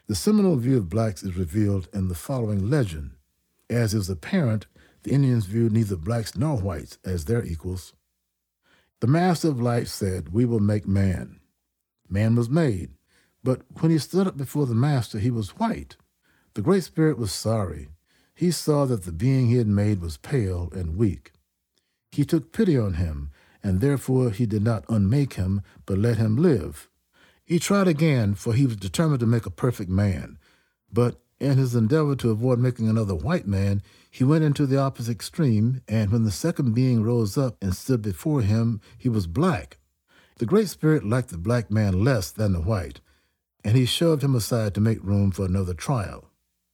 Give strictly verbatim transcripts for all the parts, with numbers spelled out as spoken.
The Seminole view of blacks is revealed in the following legend. As is apparent, the Indians viewed neither blacks nor whites as their equals. The Master of Life said, "We will make man." Man was made, but when he stood up before the Master, he was white. The Great Spirit was sorry. He saw that the being he had made was pale and weak. He took pity on him, and therefore he did not unmake him, but let him live. He tried again, for he was determined to make a perfect man. But in his endeavor to avoid making another white man, he went into the opposite extreme, and when the second being rose up and stood before him, he was black. The Great Spirit liked the black man less than the white, and he shoved him aside to make room for another trial.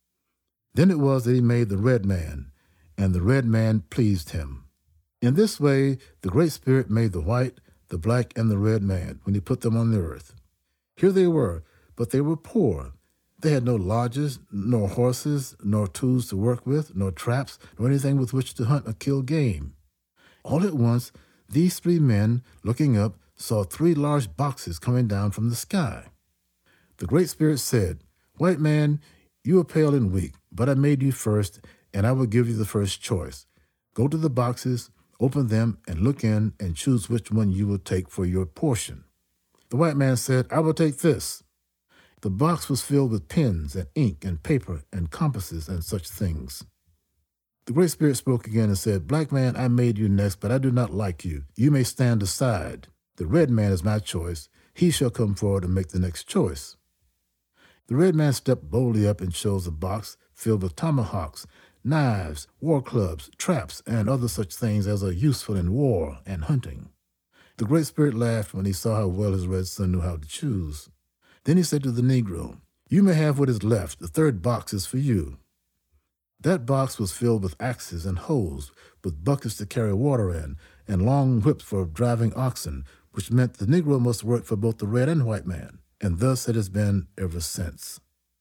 Then it was that he made the red man, and the red man pleased him. In this way, the Great Spirit made the white, the black, and the red man when he put them on the earth. Here they were, but they were poor. They had no lodges, nor horses, nor tools to work with, nor traps, nor anything with which to hunt or kill game. All at once, these three men, looking up, saw three large boxes coming down from the sky. The Great Spirit said, "White man, you are pale and weak, but I made you first, and I will give you the first choice. Go to the boxes, open them, and look in, and choose which one you will take for your portion." The white man said, "I will take this." The box was filled with pens and ink and paper and compasses and such things. The Great Spirit spoke again and said, "Black man, I made you next, but I do not like you. You may stand aside. The red man is my choice. He shall come forward and make the next choice." The red man stepped boldly up and chose a box filled with tomahawks, knives, war clubs, traps, and other such things as are useful in war and hunting. The Great Spirit laughed when he saw how well his red son knew how to choose. Then he said to the Negro, "You may have what is left. The third box is for you." That box was filled with axes and hoes, with buckets to carry water in, and long whips for driving oxen, which meant the Negro must work for both the red and white man, and thus it has been ever since.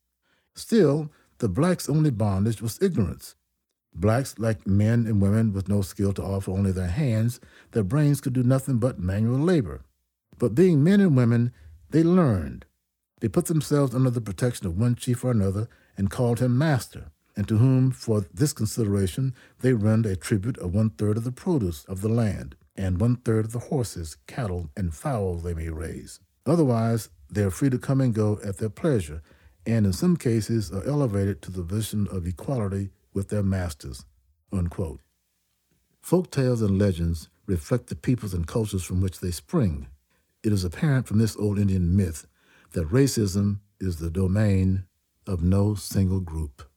Still, the blacks' only bondage was ignorance. Blacks, like men and women with no skill to offer, only their hands, their brains could do nothing but manual labor. But being men and women, they learned. They put themselves under the protection of one chief or another and called him master, and to whom, for this consideration, they render a tribute of one-third of the produce of the land and one-third of the horses, cattle, and fowls they may raise. Otherwise, they are free to come and go at their pleasure, and in some cases are elevated to the position of equality with their masters." Unquote. Folk tales and legends reflect the peoples and cultures from which they spring. It is apparent from this old Indian myth that racism is the domain of no single group.